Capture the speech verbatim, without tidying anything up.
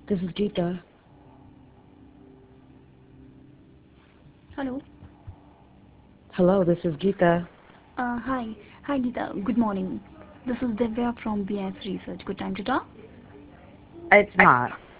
This is Geeta. Hello. Hello, this is Geeta. Uh, hi. Hi, Geeta. Good morning. This is Divya from B S Research. Good time to talk? It's not.